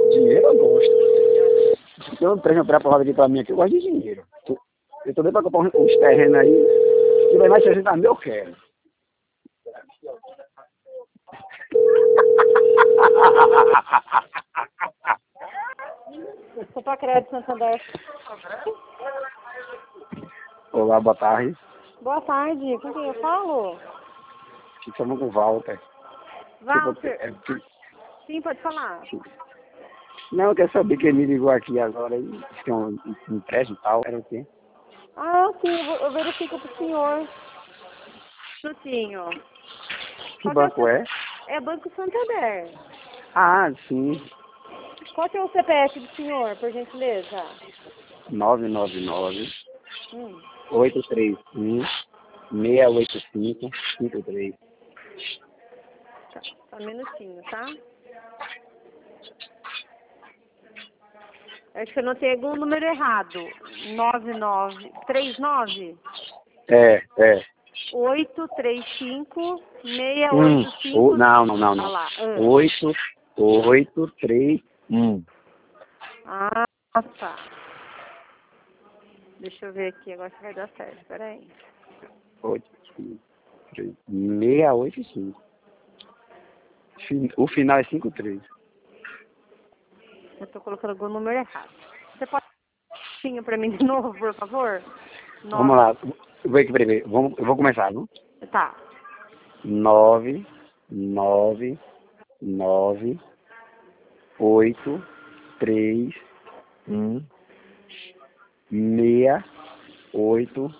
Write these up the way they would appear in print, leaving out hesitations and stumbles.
Dinheiro eu gosto. Se tem um treino preparado aqui pra mim aqui, eu gosto de dinheiro. Eu tô doido pra comprar uns terrenos aí. Se tiver mais 60 mil, eu quero. Só crédito Santander. Olá, boa tarde. Boa tarde, com quem eu falo? Aqui estamos com o Walter. Walter. Sim, pode falar. Não, eu quero saber que ele me ligou aqui agora aí. Diz que é um empréstimo e tal. Era o quê? Ah, sim, eu verifico pro senhor. Minutinho. Que banco é? É Banco Santander. Ah, sim. Qual que é o CPF do senhor, por gentileza? 999 Hum. 831 685 53. Tá, só um minutinho, tá? Acho que eu notei algum número errado. 9939 É. 835 685. Não. Olha lá. 8831. Ah, tá. Deixa eu ver aqui, agora se vai dar certo. Peraí. 685. O final é 53. Eu tô colocando algum número errado. Você pode sim pra mim de novo, por favor? Vamos lá. Vou aqui primeiro. Eu vou começar, viu? Tá. 9 8 3 1 6 8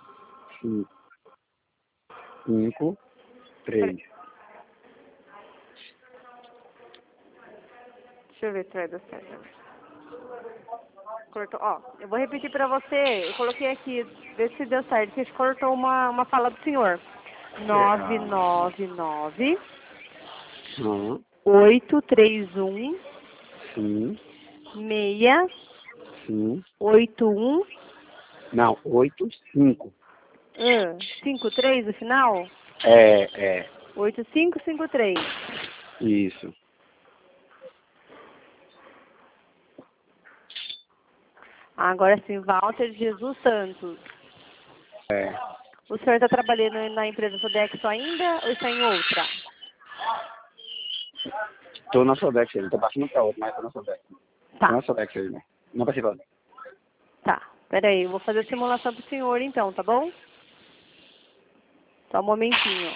5 3. Deixa eu ver se vai dar certo. Cortou. Ó, eu vou repetir pra você. Eu coloquei aqui, vê se deu certo. Que cortou uma fala do senhor. 999 831 Sim. 681. Não, 85. 53 no final? É. 8553. Isso. Agora sim, Walter Jesus Santos. É. O senhor está trabalhando na empresa Sodexo ainda ou está em outra? Tô na Sodex aí. Tô passando pra outra, mas tô na Sodex. Tô Tá, na Sodex aí, né? Não participa. tá. Peraí, eu vou fazer a simulação pro senhor então, tá bom? Só um momentinho.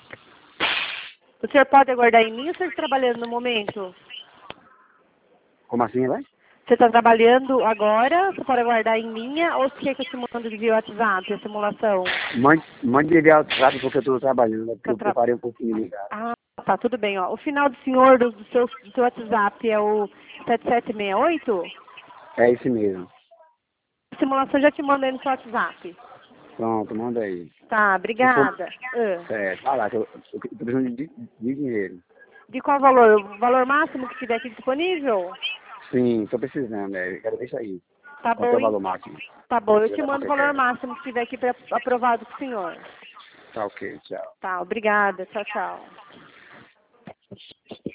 O senhor pode aguardar em mim ou o senhor está trabalhando no momento? Como assim, vai? Você está trabalhando agora? Você pode aguardar em linha ou você quer que eu te mande via WhatsApp a simulação? Mande enviar o WhatsApp porque eu tô trabalhando, né? Porque Tá eu preparei um pouquinho de ligar. Ah, tá, tudo bem, ó. O final do senhor do seu WhatsApp é o 7768? É esse mesmo. A simulação já te mandei no seu WhatsApp. Pronto, manda aí. Tá, Se for... obrigada. Vai lá, que eu tô precisando de dinheiro. De qual valor? O valor máximo que tiver aqui disponível? Sim, tô precisando, Eu quero ver isso aí. Tá Quanto é bom, o valor máximo? tá bom. Eu Deixa te eu ver mando quanto o eu valor quero. máximo que tiver aqui aprovado pro senhor. Tá ok, tchau. Tá, obrigada. Tchau, tchau.